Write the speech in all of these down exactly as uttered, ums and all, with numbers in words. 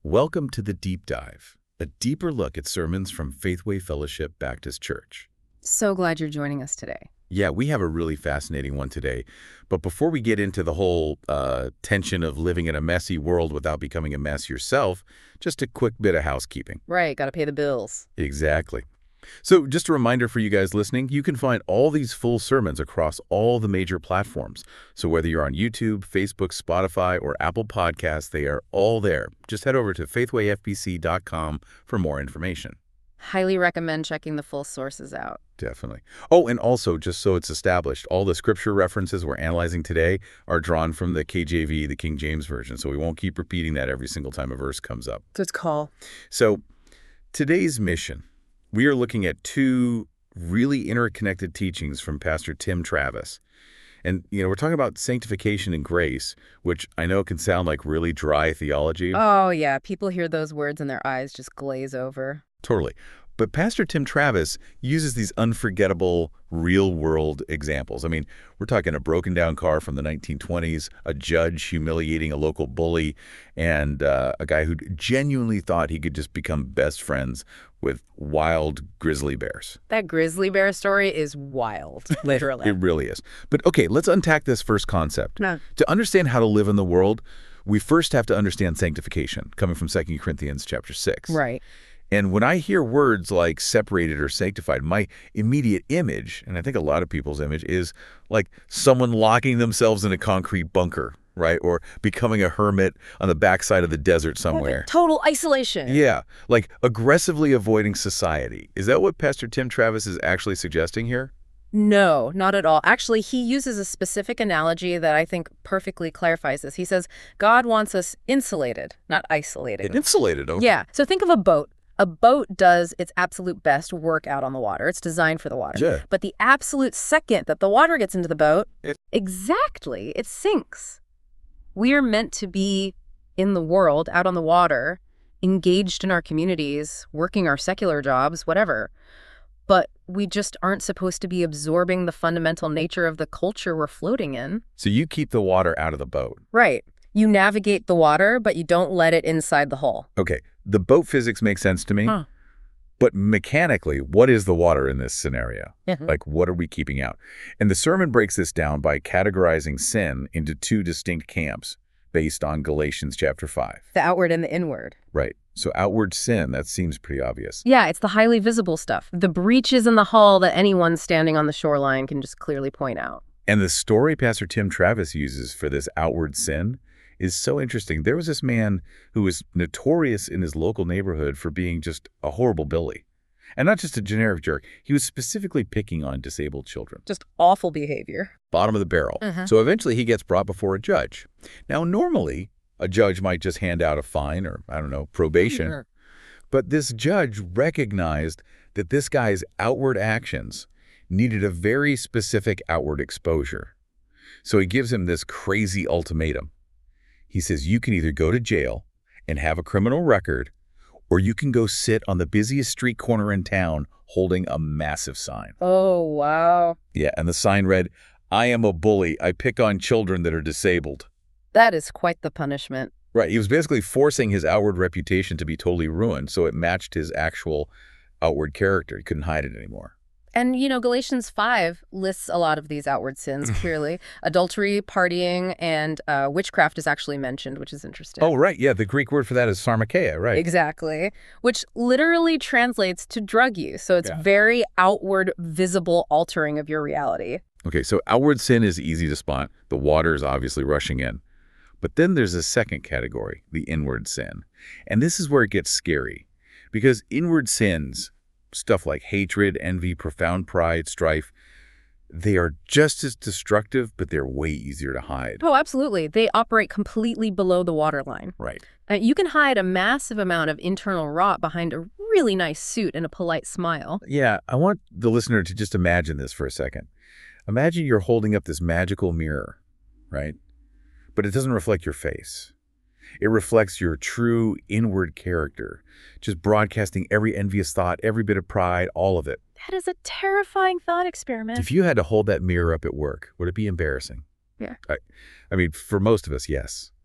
Welcome to The Deep Dive, a deeper look at sermons from Faithway Fellowship Baptist Church. So glad you're joining us today. Yeah, we have a really fascinating one today. But before we get into the whole uh, tension of living in a messy world without becoming a mess yourself, just a quick bit of housekeeping. Right, got to pay the bills. Exactly. So just a reminder for you guys listening, you can find all these full sermons across all the major platforms. So whether you're on YouTube, Facebook, Spotify, or Apple Podcasts, they are all there. Just head over to faithway f b c dot com for more information. Highly recommend checking the full sources out. Definitely. Oh, and also, just so it's established, all the scripture references we're analyzing today are drawn from the K J V, the King James Version, so we won't keep repeating that every single time a verse comes up. Good call. So today's mission, we are looking at two really interconnected teachings from Pastor Tim Travis. And, you know, we're talking about sanctification and grace, which I know can sound like really dry theology. Oh, yeah. People hear those words and their eyes just glaze over. Totally. But Pastor Tim Travis uses these unforgettable real-world examples. I mean, we're talking a broken-down car from the nineteen twenties, a judge humiliating a local bully, and uh, a guy who genuinely thought he could just become best friends with wild grizzly bears. That grizzly bear story is wild, literally. It really is. But okay, let's unpack this first concept. No. To understand how to live in the world, we first have to understand sanctification, coming from Second Corinthians chapter six. Right. And when I hear words like separated or sanctified, my immediate image, and I think a lot of people's image, is like someone locking themselves in a concrete bunker, right? Or becoming a hermit on the backside of the desert somewhere. Total isolation. Yeah, like aggressively avoiding society. Is that what Pastor Tim Travis is actually suggesting here? No, not at all. Actually, he uses a specific analogy that I think perfectly clarifies this. He says, God wants us insulated, not isolated. Insulated, okay. Yeah. So think of a boat. A boat does its absolute best work out on the water. It's designed for the water. Yeah. But the absolute second that the water gets into the boat, It- exactly, it sinks. We're meant to be in the world, out on the water, engaged in our communities, working our secular jobs, whatever. But we just aren't supposed to be absorbing the fundamental nature of the culture we're floating in. So you keep the water out of the boat. Right. You navigate the water, but you don't let it inside the hull. Okay, the boat physics makes sense to me. Huh. But mechanically, what is the water in this scenario? Mhm. Like, what are we keeping out? And the sermon breaks this down by categorizing sin into two distinct camps based on Galatians chapter five. The outward and the inward. Right. So outward sin, that seems pretty obvious. Yeah, it's the highly visible stuff. The breaches in the hull that anyone standing on the shoreline can just clearly point out. And the story Pastor Tim Travis uses for this outward sin is so interesting. There was this man who was notorious in his local neighborhood for being just a horrible bully. And not just a generic jerk. He was specifically picking on disabled children. Just awful behavior. Bottom of the barrel. Uh-huh. So eventually he gets brought before a judge. Now, normally, a judge might just hand out a fine or, I don't know, probation. Sure. But this judge recognized that this guy's outward actions needed a very specific outward exposure. So he gives him this crazy ultimatum. He says, you can either go to jail and have a criminal record, or you can go sit on the busiest street corner in town holding a massive sign. Oh, wow. Yeah, and the sign read, I am a bully. I pick on children that are disabled. That is quite the punishment. Right, he was basically forcing his outward reputation to be totally ruined, so it matched his actual outward character. He couldn't hide it anymore. And, you know, Galatians five lists a lot of these outward sins, clearly. Adultery, partying, and uh, witchcraft is actually mentioned, which is interesting. Oh, right, yeah, the Greek word for that is pharmakeia, right. Exactly. Which literally translates to drug use. So it's Yeah. very outward, visible altering of your reality. Okay, so outward sin is easy to spot. The water is obviously rushing in. But then there's a second category, the inward sin. And this is where it gets scary. Because inward sins, stuff like hatred, envy, profound pride, strife, they are just as destructive, but they're way easier to hide. Oh, absolutely. They operate completely below the waterline. Right. Uh, you can hide a massive amount of internal rot behind a really nice suit and a polite smile. Yeah, I want the listener to just imagine this for a second. Imagine you're holding up this magical mirror, right? But it doesn't reflect your face. It reflects your true inward character, just broadcasting every envious thought, every bit of pride, all of it. That is a terrifying thought experiment. If you had to hold that mirror up at work, would it be embarrassing? Yeah. I, I mean, for most of us, yes.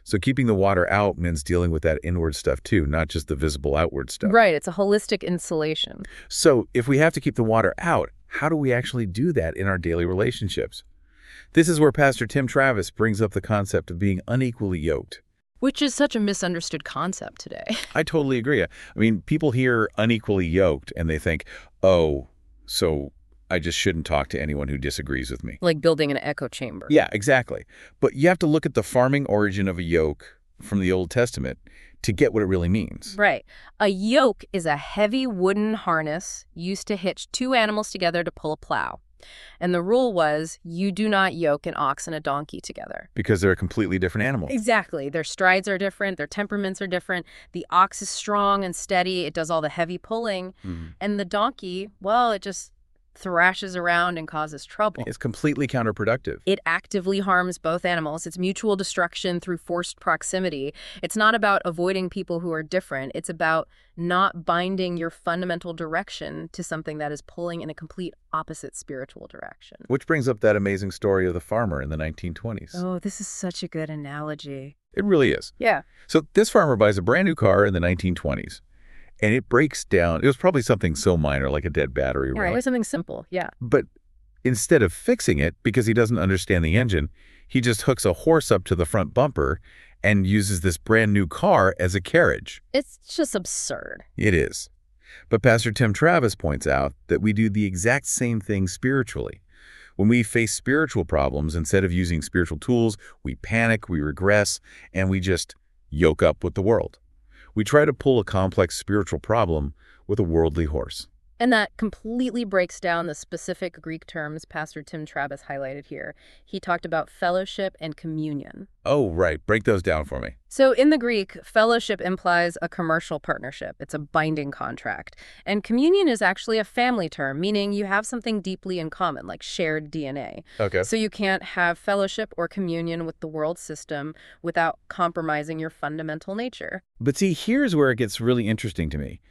So keeping the water out means dealing with that inward stuff too, not just the visible outward stuff. Right, it's a holistic insulation. So if we have to keep the water out, how do we actually do that in our daily relationships? This is where Pastor Tim Travis brings up the concept of being unequally yoked. Which is such a misunderstood concept today. I totally agree. I mean, people hear unequally yoked and they think, oh, so I just shouldn't talk to anyone who disagrees with me. Like building an echo chamber. Yeah, exactly. But you have to look at the farming origin of a yoke from the Old Testament to get what it really means. Right. A yoke is a heavy wooden harness used to hitch two animals together to pull a plow. And the rule was you do not yoke an ox and a donkey together. Because they're a completely different animal. Exactly. Their strides are different. Their temperaments are different. The ox is strong and steady. It does all the heavy pulling. Mm-hmm. And the donkey, well, it just thrashes around and causes trouble. It's completely counterproductive. It actively harms both animals. It's mutual destruction through forced proximity. It's not about avoiding people who are different. It's about not binding your fundamental direction to something that is pulling in a complete opposite spiritual direction. Which brings up that amazing story of the farmer in the nineteen twenties. Oh, this is such a good analogy. It really is. Yeah. So this farmer buys a brand new car in the nineteen twenties. And it breaks down. It was probably something so minor like a dead battery, Yeah, right? it was something simple. Yeah. But instead of fixing it, because he doesn't understand the engine, he just hooks a horse up to the front bumper and uses this brand new car as a carriage. It's just absurd. It is. But Pastor Tim Travis points out that we do the exact same thing spiritually. When we face spiritual problems, instead of using spiritual tools, we panic, we regress, and we just yoke up with the world. We try to pull a complex spiritual problem with a worldly horse. And that completely breaks down the specific Greek terms Pastor Tim Travis highlighted here. He talked about fellowship and communion. Oh, right. Break those down for me. So in the Greek, fellowship implies a commercial partnership. It's a binding contract. And communion is actually a family term, meaning you have something deeply in common, like shared D N A. Okay. So you can't have fellowship or communion with the world system without compromising your fundamental nature. But see, here's where it gets really interesting to me.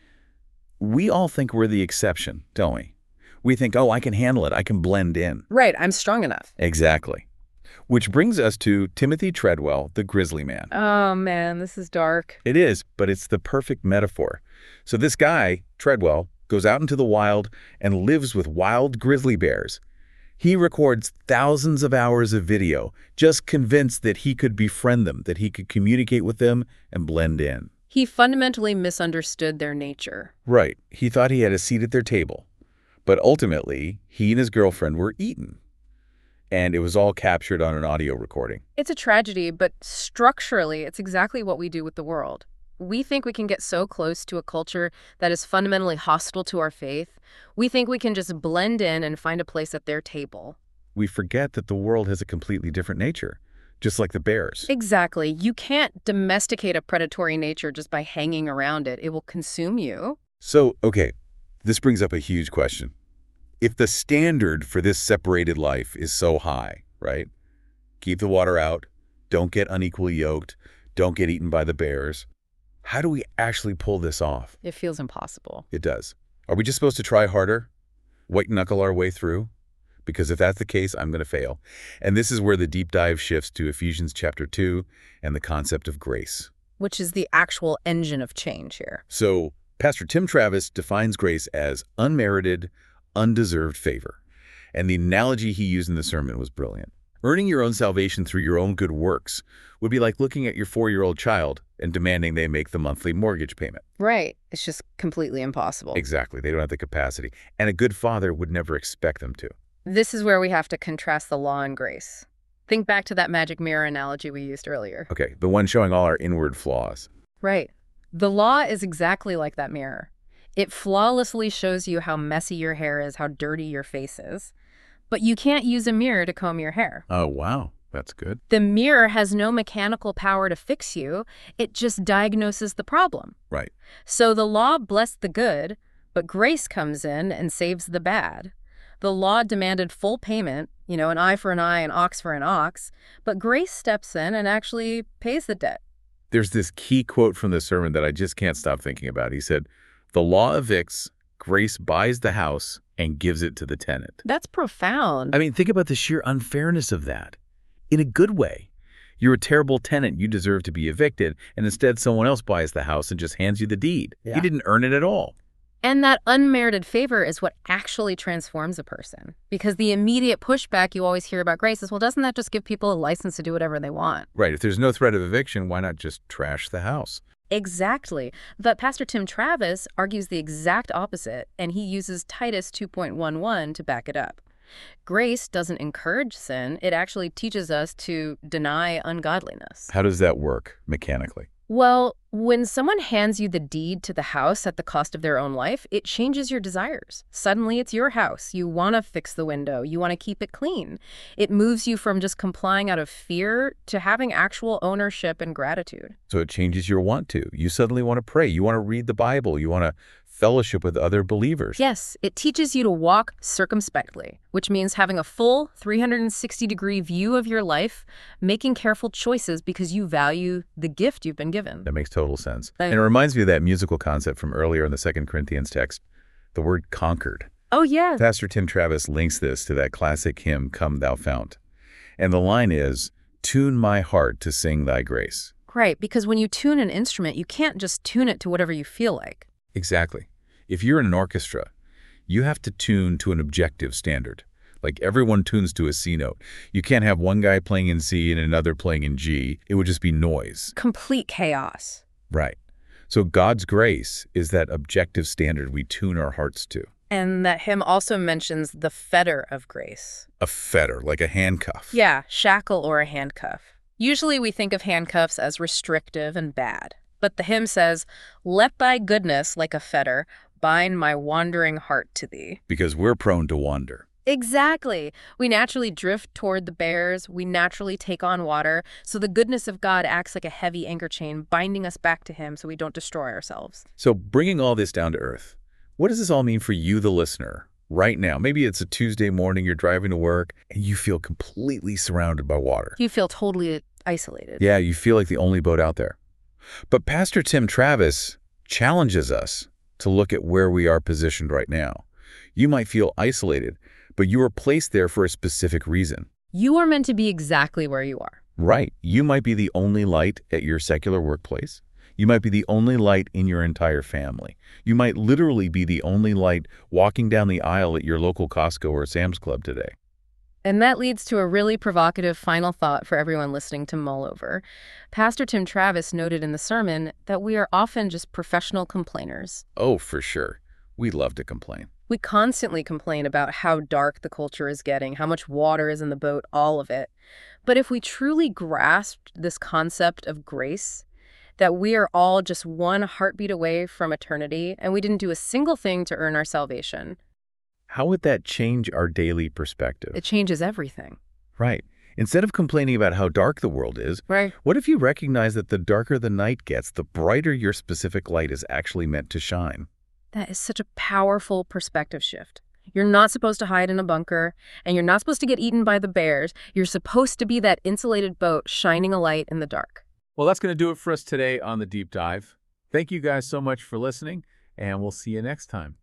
We all think we're the exception, don't we? We think, oh, I can handle it. I can blend in. Right, I'm strong enough. Exactly. Which brings us to Timothy Treadwell, the grizzly man. Oh, man, this is dark. It is, but it's the perfect metaphor. So this guy, Treadwell, goes out into the wild and lives with wild grizzly bears. He records thousands of hours of video, just convinced that he could befriend them, that he could communicate with them and blend in. He fundamentally misunderstood their nature. Right. He thought he had a seat at their table. But ultimately, he and his girlfriend were eaten. And it was all captured on an audio recording. It's a tragedy, but structurally, it's exactly what we do with the world. We think we can get so close to a culture that is fundamentally hostile to our faith. We think we can just blend in and find a place at their table. We forget that the world has a completely different nature, just like the bears. Exactly. You can't domesticate a predatory nature just by hanging around it. It will consume you. So, okay, this brings up a huge question. If the standard for this separated life is so high, right? Keep the water out, don't get unequally yoked, don't get eaten by the bears. How do we actually pull this off? It feels impossible. It does. Are we just supposed to try harder? White knuckle our way through? Because if that's the case, I'm going to fail. And this is where the deep dive shifts to Ephesians chapter two and the concept of grace. Which is the actual engine of change here. So Pastor Tim Travis defines grace as unmerited, undeserved favor. And the analogy he used in the sermon was brilliant. Earning your own salvation through your own good works would be like looking at your four-year-old child and demanding they make the monthly mortgage payment. Right. It's just completely impossible. Exactly. They don't have the capacity. And a good father would never expect them to. This is where we have to contrast the law and grace. Think back to that magic mirror analogy we used earlier. Okay, the one showing all our inward flaws. Right. The law is exactly like that mirror. It flawlessly shows you how messy your hair is, how dirty your face is. But you can't use a mirror to comb your hair. Oh, wow. That's good. The mirror has no mechanical power to fix you. It just diagnoses the problem. Right. So the law blessed the good, but grace comes in and saves the bad. The law demanded full payment, you know, an eye for an eye, an ox for an ox, but grace steps in and actually pays the debt. There's this key quote from the sermon that I just can't stop thinking about. He said, "The law evicts, grace buys the house and gives it to the tenant." That's profound. I mean, think about the sheer unfairness of that. In a good way. You're a terrible tenant. You deserve to be evicted. And instead, someone else buys the house and just hands you the deed. Yeah. You didn't earn it at all. And that unmerited favor is what actually transforms a person. Because the immediate pushback you always hear about grace is, well, doesn't that just give people a license to do whatever they want? Right. If there's no threat of eviction, why not just trash the house? Exactly. But Pastor Tim Travis argues the exact opposite, and he uses Titus two point one one to back it up. Grace doesn't encourage sin. It actually teaches us to deny ungodliness. How does that work mechanically? Well, when someone hands you the deed to the house at the cost of their own life, it changes your desires. Suddenly, it's your house. You want to fix the window. You want to keep it clean. It moves you from just complying out of fear to having actual ownership and gratitude. So it changes your want to. You suddenly want to pray. You want to read the Bible. You want to fellowship with other believers. Yes, it teaches you to walk circumspectly, which means having a full three hundred sixty degree view of your life, making careful choices because you value the gift you've been given. That makes total sense. Thank- And it reminds me of that musical concept from earlier in the Second Corinthians text, the word conquered. Oh, yeah. Pastor Tim Travis links this to that classic hymn, Come Thou Fount. And the line is, tune my heart to sing thy grace. Right, because when you tune an instrument, you can't just tune it to whatever you feel like. Exactly. If you're in an orchestra, you have to tune to an objective standard. Like everyone tunes to a C note. You can't have one guy playing in C and another playing in G. It would just be noise. Complete chaos. Right. So God's grace is that objective standard we tune our hearts to. And that hymn also mentions the fetter of grace. A fetter, like a handcuff. Yeah, shackle or a handcuff. Usually we think of handcuffs as restrictive and bad. But the hymn says, let thy goodness, like a fetter, bind my wandering heart to thee. Because we're prone to wander. Exactly. We naturally drift toward the bears. We naturally take on water. So the goodness of God acts like a heavy anchor chain, binding us back to him so we don't destroy ourselves. So bringing all this down to earth, what does this all mean for you, the listener, right now? Maybe it's a Tuesday morning, you're driving to work, and you feel completely surrounded by water. You feel totally isolated. Yeah, you feel like the only boat out there. But Pastor Tim Travis challenges us to look at where we are positioned right now. You might feel isolated, but you are placed there for a specific reason. You are meant to be exactly where you are. Right. You might be the only light at your secular workplace. You might be the only light in your entire family. You might literally be the only light walking down the aisle at your local Costco or Sam's Club today. And that leads to a really provocative final thought for everyone listening to mull over. Pastor Tim Travis noted in the sermon that we are often just professional complainers. Oh, for sure. We love to complain. We constantly complain about how dark the culture is getting, how much water is in the boat, all of it. But if we truly grasped this concept of grace, that we are all just one heartbeat away from eternity, and we didn't do a single thing to earn our salvation, how would that change our daily perspective? it changes everything. Right. Instead of complaining about how dark the world is, Right. what if you recognize that the darker the night gets, the brighter your specific light is actually meant to shine? That is such a powerful perspective shift. You're not supposed to hide in a bunker, and you're not supposed to get eaten by the bears. You're supposed to be that insulated boat shining a light in the dark. Well, that's going to do it for us today on The Deep Dive. Thank you guys so much for listening, and we'll see you next time.